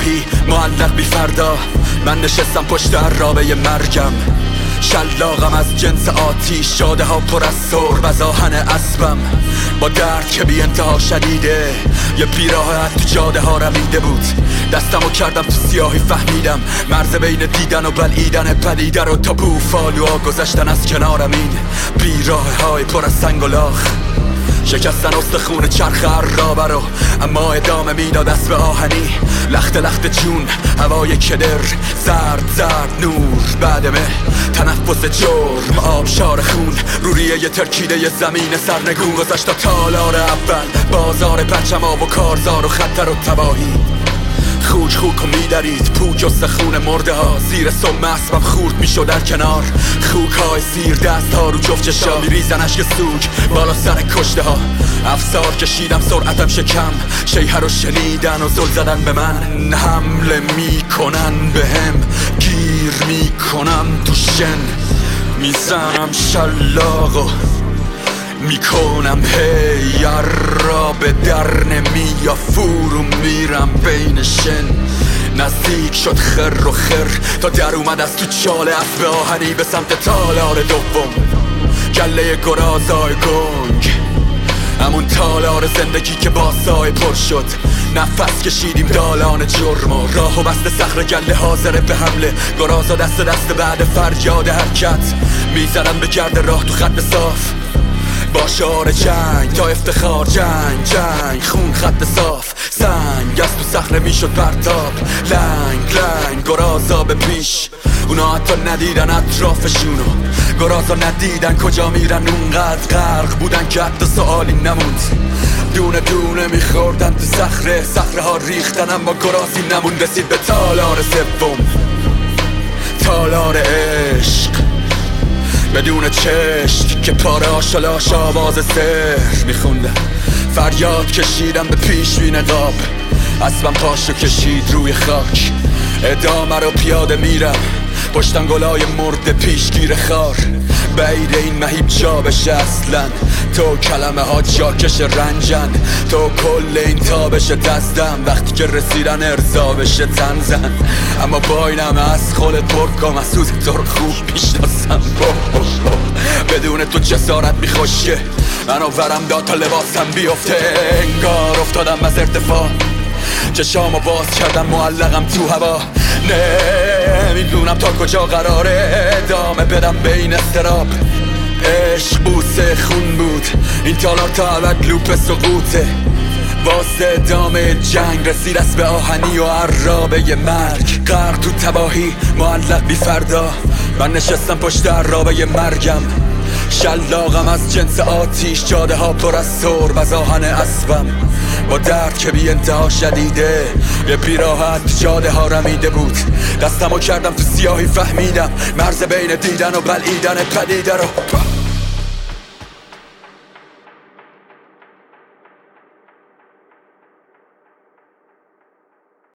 تباهی معلق بی فردا. من نشستم پشت عرابه مرگم، شلاقم از جنس آتیش، جاده ها پر از سرب از آهن اسبم. با درد که بی انتها شدیده، یه بیراحت تو جاده ها رمیده بود. دستمو کردم تو سیاهی، فهمیدم مرز بین دیدن و بلعیدن پدیده رو. تا بوفالوها گذشتن از کنارم، این بیراه های پر از سنگ و لاخ شکستن استخون چرخ عرابه رو. اما ادامه میداد اسب آهنی، لخت لخت جون، هوای کدر، زرد زرد نور بعدمه، تنفس جرم، آبشار خون، روریه یه ترکیده یه زمین سرنگون. گذشت تا تالار اول، بازار پرچما و کارزار و خطر و تباهی. خوک خوک و میدرید پوک و سخون مرده ها، زیر سم اسبم خورد میشد در کنار. خوک های سیر، دست ها رو جفت چشا، میریزن اشک سوک بالا سر کشته ها. افسار کشیدم سرعتم شکم، شیهه رو شنیدن و زل زدن به من. حمله میکنن بهم، گیر میکنم تو شن، میزنم شلاق و میکنم هی عرابه در نمی یا فرو میرم بین شن. نزدیک شد خر و خر تا در اومد از تو چاله اسب آهنی به سمت تالار دوم. گله گرازای گنگ، همون تالار زندگی که با سای پر شد. نفس کشیدیم دالان جرم و راه و بست صخر گله حاضره به حمله. گرازا دست دست بعد فریاد حرکت، میزنن به گرد راه تو خط صاف. با شعار جنگ تا افتخار، جنگ جنگ، خون خط صاف. سنگ از تو صخره میشد پرتاب، لنگ لنگ گرازا به پیش. اونا حتی ندیدن اطرافشونو، گرازا ندیدن کجا میرن. اونقدر غرق بودن که حتی سوالی نموند. دونه دونه میخوردن تو صخره، صخره ها ریختن اما گرازی نموند. رسید به تالار سوم، تالار عشق، بدون چشم که پاره آشلاش آواز سحر میخوندن. فریاد کشیدم به پیش بی نقاب، اسبم پاشو کشید روی خاک. ادامه رو پیاده میرم، پشتم گلای مرد پیشگیر خار. بعید این مهیب جا بشه اصلا، تو کلمه ها جاکش رنجن. تو کل این تابش دستم، وقتی که رسیدن ارضا بشه تنزن. اما با اینم از خودت برکام، از سوز تو رو خوب میشناسم. بدون تو جسارت میخوشه، منو ورم داد تا لباسم بیفته. انگار افتادم از ارتفاع، چشامو باز کردم معلقم تو هوا. نمیدونم تا کجا قراره ادامه بدم بین استراب. عشق بوسه خون بود، این تالار تا ابد لوپ سقوطه. واسه ادامه جنگ رسید اسب آهنی و عرابه مرگ. غرق تو تباهی معلق بی فردا، من نشستم پشت عرابه مرگم. شلاقم از جنس آتیش، جاده ها پر از سرب از آهن اسبم. با درد که بی انتها شدیده، یه بیراحت جاده ها رمیده بود. دستمو کردم تو سیاهی، فهمیدم مرز بین دیدن و بلعیدن پدیده رو.